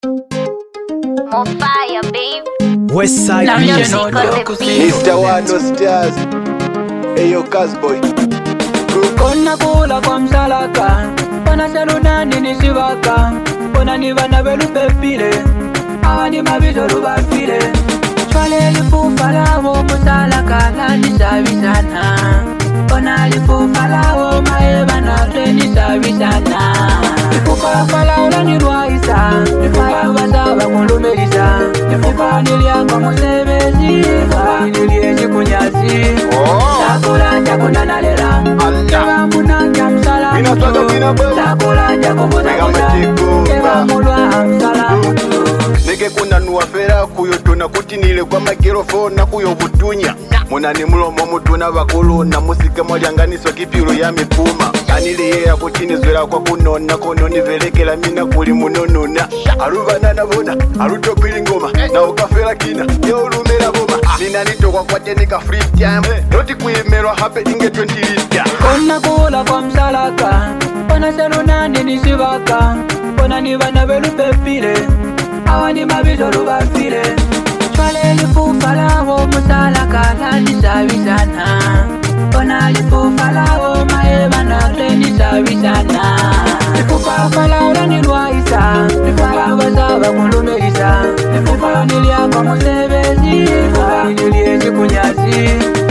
More fire, babe. Westside Music. Mr. Wano Stars. Eyo Casboy. Kona kula kwa msalaka Kona seluna nini shivaka Kona ni vana velu pepile Awa ni mabizo lubafile Chwale lifufa lawo musalaka Lani sabi sana Kona lifufa lawo maeba na reni sabi sana Lifufa fala ulani ruaisa Lifufa wazawa kulumelisa Lifufa nilia kwa musebezi Lifufa niliezi kunyasi Takula chakuna nalela Kewa muna kamsala mutu Takula chakubuza kuza Kewa mulwa amsala mutu Nege kuna nuwafera kuyotona kutinile kwa makirofona kuyobutunya Munani mulomo mutuna bakulu na musika mwalianganiswa kipiro ya mipuma Anili yea kutinizwela kwa kunona kononi velekela mina kuli munonona Aluvana na bona, alutopili ngoma na ukafela kina, ya ulumela boma Nina nitokwa kwa tenika free time Noti kuimelwa hape inge 20 lita Kona kula kwa msalaka Kona seluna nini shivaka Kona ni vana velu pepile Awa ni mabizo lubafile Chwale lifufa lawo musalaka Lani sabi sana Kona lifufa lawo maeba na reni sabi sana Lifufa fala ulani ruaisa Lifufa wazawa kulumelisa Lifufa nilia kwa musebezi Lifufa niliezi kunyasi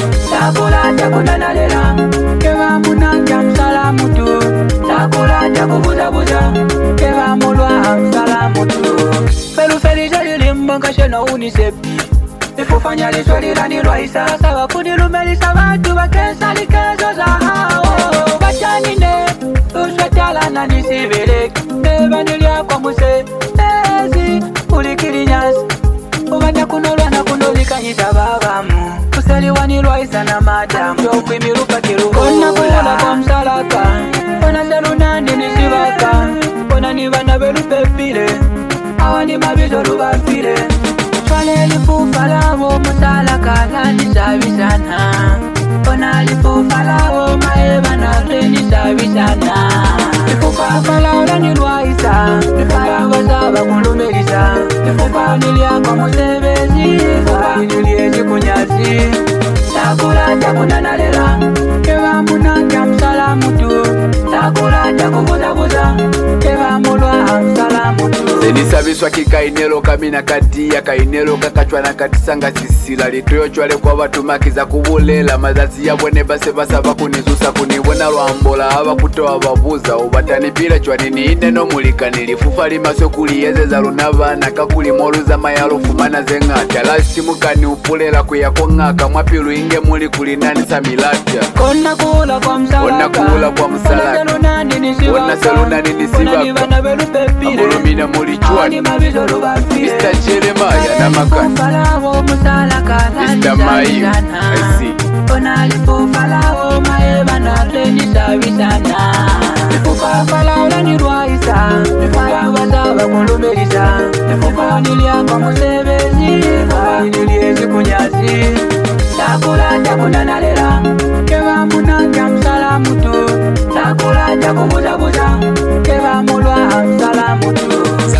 Takula chakuna nalela Kewa muna kamsala mutu Takula chakubuza buza Kewa mulwa amsala mutu Felu feli jali limbanga shena unisepi Lifufa nyali sweli lani ruaisa Sawa kunilumelisa watu wakesa likezo za hao Bachanine Uswetala na nisibeleki Neba nilia kwa musebezi Ulikili nyasi Ubata kunolwa na kunolikanyisa babamu Kuseliwa nilwaisa na madamu Yokwimiruka kiruhula Kona kula kwa msalaka Kona seluna nini shivaka Kona ni vana velu pepile Awa ni mabizo lubafile Chwale lifufa lawo musalaka Lani sabi sana Kona lifufa lawo maeba na reni sabi sana Lifufa fala ulani ruaisa Lifufa wazawa kulumelisa Lifufa nilia kwa musebezi Lifufa niliezi kunyasi Takula chakuna nalela Kewa muna kamsala mutu Takula chakubuza buza Kewa mulwa amsala mutu Zenisabiswa kikainelo kamina kati ya kainelo kakachwa na katisanga sisila Litoyo chwale kwa watu makiza kubulela Mazazi ya bwene base basaba kunizusa kunibona lwambola Haba kutoa babuza ubatani pile chwani ni ineno mulika Nilifufa limasyo kuliyezeza lunava na kakuli molu za mayalo fumana zengata Lasti mukani upulela kuyako ngaka Mwapilu inge muli kulinani samilata Kona kula kwa msalaka Kona kula kwa msalaka Kona seluna nini sivaka Abulumina muli chwani Mr. Jeremiah na makani Mr. Mayu I see Kona lifufa lawo maeba na reni sabi sana Lifufa fala ulani ruaisa Lifufa wazawa kulumelisa Lifufa nilia kwa musebezi Lifufa niliezi kunyasi Takula chakuna nalela Kewa muna kamsala mutu Takula chakubuza buza Kewa mulwa amsala mutu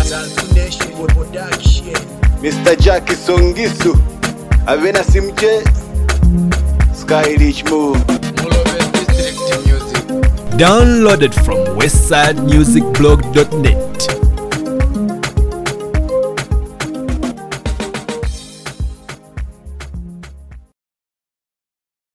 Mr. Jackie Songisu Avena Simche Skylish Move Downloaded from westsidemusicblog.net.